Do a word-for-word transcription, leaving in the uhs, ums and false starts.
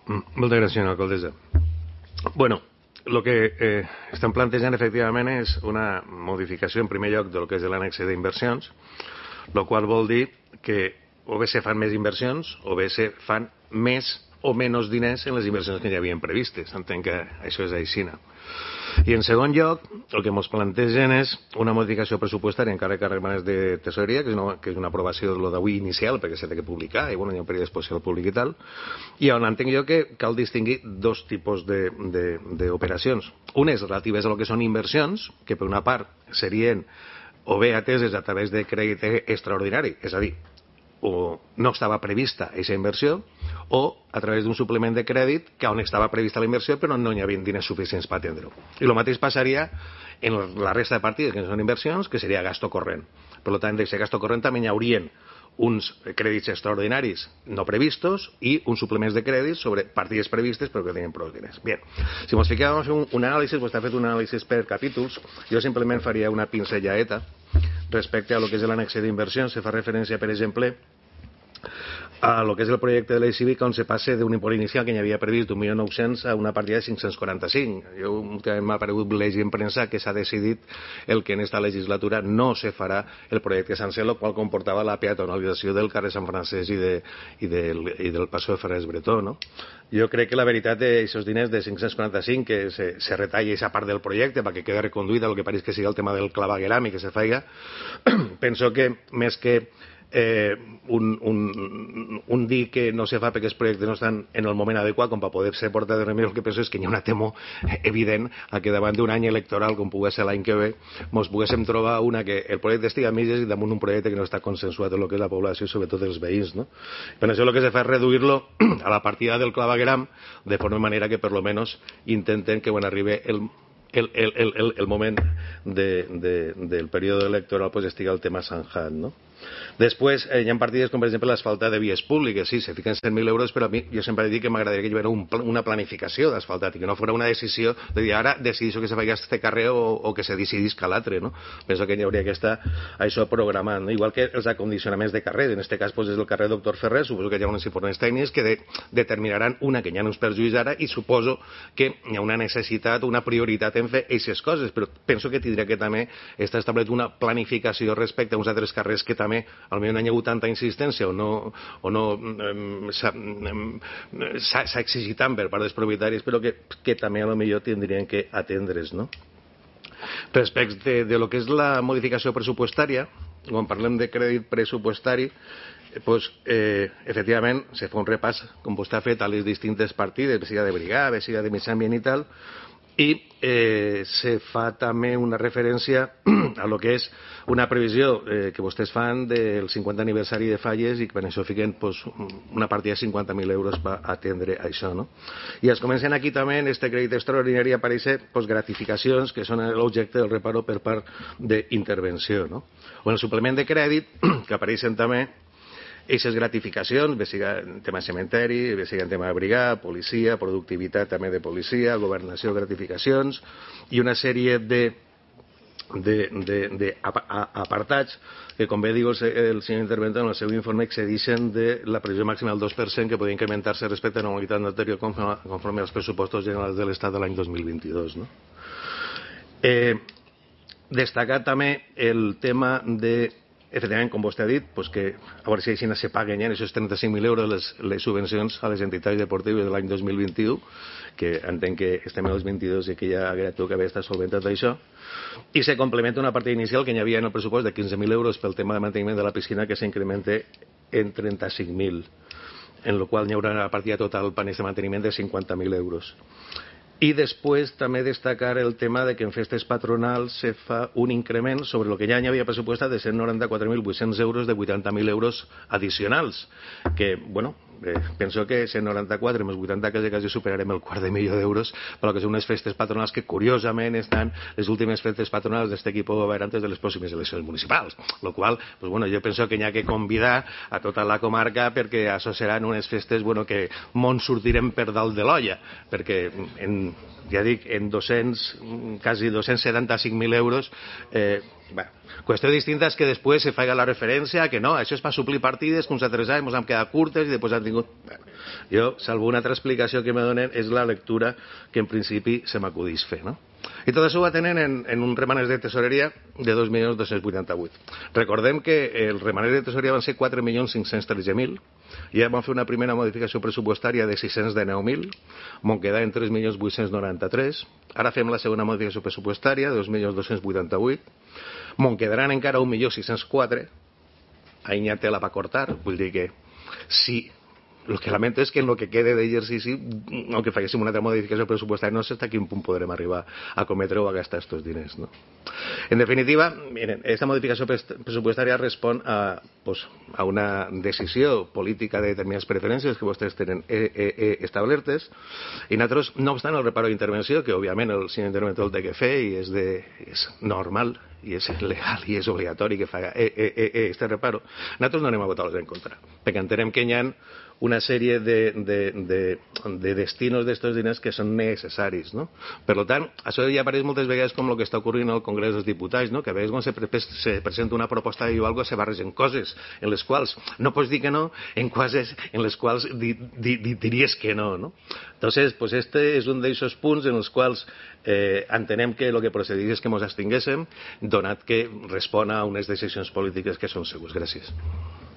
Moltes gràcies, senyora alcaldessa. Bueno, el que eh, estem plantejant efectivament és una modificació en primer lloc del que és l'annexe d'inversions, el qual vol dir que o bé se fan més inversions o bé se fan més o menys diners en les inversions que ja havien previstes. Entenc que això és així. I en segon lloc, el que ens plantegen és una modificació pressupostària encara que arreglaments de tesoreria, que és una, que és una aprovació de lo d'avui inicial, perquè s'ha de publicar, i bueno, hi ha un període d'exposició al públic i tal, i on entenc jo que cal distingir dos tipus d'operacions. Unes relatives a lo que són inversions, que per una part serien o bé ateses a través de crèdit extraordinari, és a dir, o no estava prevista aquesta inversió, o a través d'un suplement de crèdit que on estava prevista la inversió però no hi havia diners suficients per atendre-ho. I el mateix passaria en la resta de partides que són inversions, que seria gasto corrent. Per tant, d'aquest gasto corrent també hi haurien uns crèdits extraordinaris no previstos i uns suplements de crèdits sobre partides previstes però que tenen prou diners. Bien, si ens fiquem a fer un, un anàlisi, vostè ha fet un anàlisi per capítols, jo simplement faria una pinzelladeta respecte a lo que és l'annexe d'inversions. Se fa referència, per exemple, a lo que és el projecte de l'Eix Cívica, on se passa d'un import inicial que hi havia previst d'un milió nou-cents a una partida de cinc-cents quaranta-cinc. Jo m'ha aparegut llegir en premsa que s'ha decidit el que en esta legislatura no se farà el projecte Sansel, el qual comportava la peatonalització del carrer Sant Francesc i, de, i, del, i del Passeig de Ferrers Bretó, no? Jo crec que la veritat d'aquests diners de cinc-cents quaranta-cinc que se, se retalla aquesta part del projecte perquè quedi reconduïda el que pareix que sigui el tema del clavegueram i que se faiga, penso que més que Eh, un, un, un dir que no se fa perquè els projectes no estan en el moment adequat com per poder ser portat de remei, el que penso és que hi ha una temor evident a que davant d'un any electoral com pugui ser l'any que ve ens poguéssim trobar una que el projecte estigui a mitges i damunt un projecte que no està consensuat en el que és la població i sobretot els veïns, no? Per això el que se fa és reduir-lo a la partida del clavegueram de forma manera que per lo menos intenten que quan arribi el El, el, el, el moment de, de, del període electoral pues, estigui el tema zanjat, no? Després, eh, hi ha partides com per exemple l'asfaltat de vies públiques, sí, se fiquen cent mil euros, però a mi jo sempre he dit que m'agradaria que hi hagués un, una planificació d'asfaltat i que no fos una decisió de dir ara decideixo que se faci este carrer o, o que se decidisca l'altre, no? Penso que hi hauria que estar això programant, no? Igual que els acondicionaments de carrer, en este cas pues, és el carrer Doctor Ferrer, suposo que hi ha uns informes tècnics que de, determinaran una que hi ha uns perjuís ara i suposo que hi ha una necessitat, una prioritat en fer aquestes coses, però penso que tindria que també estar establert una planificació respecte a uns altres carrers que també potser no hi ha hagut tanta insistència o no, o no eh, s'ha exigit tant per part dels propietaris, però que, que també a lo millor tindrien que atendre's, no? Respecte de lo que és la modificació pressupostària, quan parlem de crèdit pressupostari, pues, eh, efectivament se fa un repàs, com vostè ha fet, a les distintes partides, siga de brigada, siga de mig ambient i tal, i eh, se fa també una referència a lo que és una previsió eh, que vostès fan del cinquanta aniversari de Falles i que per això fiquen pues, una partida de cinquanta mil euros per atendre això, no? I es comencen aquí també en este crèdit extraordinari a aparèixer pues, gratificacions que són l'objecte del reparo per part d'intervenció, no? O en el suplement de crèdit que apareixen també aquestes gratificacions, bé siga en tema cementeri, bé siga en tema de brigada, policia, productivitat també de policia, governació, gratificacions i una sèrie de d'apartats que, com bé diu el senyor interventor en el seu informe, excedeixen de la previsió màxima del dos per cent que podria incrementar-se respecte a l'anualitat anterior conforme als pressupostos generals de l'Estat de l'any dos mil vint-i-dos, no? Eh, destacar també el tema de efectivament, com vostè ha dit, pues que a veure si així se paguen ja aquests trenta-cinc mil euros les, les subvencions a les entitats deportives de l'any dos mil vint-i-u, que entenc que estem en els vint-i-dos i que ja hauria que haver estat solventat això, i se complementa una partida inicial que hi havia en el pressupost de quinze mil euros pel tema de manteniment de la piscina que s'incrementa en trenta-cinc mil, en el qual hi haurà una partida total per aquest manteniment de cinquanta mil euros. I després també destacar el tema de que en festes patronals se fa un increment sobre el que ja hi havia pressupostat de cent noranta-quatre mil vuit-cents euros de vuitanta mil euros addicionals, que, bueno, eh, penso que cent noranta-quatre més vuitanta quasi, quasi superarem el quart de milió d'euros per que són unes festes patronals que curiosament estan les últimes festes patronals d'aquest equip de govern antes de les pròximes eleccions municipals, el qual, pues, bueno, jo penso que hi ha que convidar a tota la comarca perquè això seran unes festes, bueno, que mons sortirem per dalt de l'olla, perquè en ja dic, en dos-cents, quasi dos-cents setanta-cinc mil euros, eh, bé, qüestió distinta és que després se faci la referència que no, això és per suplir partides que uns altres anys ens han quedat curtes i després han tingut... Bueno, jo, salvo una altra explicació que me donen, és la lectura que en principi se m'acudís fer, no? I tot això ho atenen en, en un remanent de tesoreria de dos milions dos-cents vuitanta-vuit. Recordem que el remanent de tesoreria van ser quatre milions cinc-cents tretze mil, i ja vam fer una primera modificació pressupostària de sis-cents dinou mil, m'ho queda en tres milions vuit-cents noranta-tres, ara fem la segona modificació pressupostària de dos milions dos-cents vuitanta-vuit, m'ho quedaran encara un milió sis-cents quatre, ahí n'hi ha tela per cortar, vull dir que si... El que lamento és que en el que quede d'exercici, aunque falléssim una altra modificació pressupostària, no sé hasta quin punt podrem arribar a cometre o a gastar estos diners, ¿no? En definitiva, miren, esta modificació pressupostària respon a, pues, a una decisió política de determinades preferències que vostès tenen eh, eh, eh, establertes, i nosaltres, no obstant el reparo d'intervenció, que òbviament el senyor interventor el té que fer i és, de, és normal i és legal i és obligatori que faci eh, eh, eh, eh, este reparo, nosaltres no anem a votar-los en contra, perquè entenem que hi ha una sèrie de, de, de, de destinos d'estos diners que són necessaris, no? Per tant, això ja apareix moltes vegades com el que està ocorrint al Congrés dels Diputats, no? Que a vegades quan se, pre se presenta una proposta de algo se barregen coses en les quals no pots dir que no, en coses en les quals di, di, di, diries que no, no? Entonces, pues este és un d'aquests punts en els quals eh, entenem que el que procediria és que ens abstinguéssim, donat que respon a unes decisions polítiques que són segurs. Gràcies.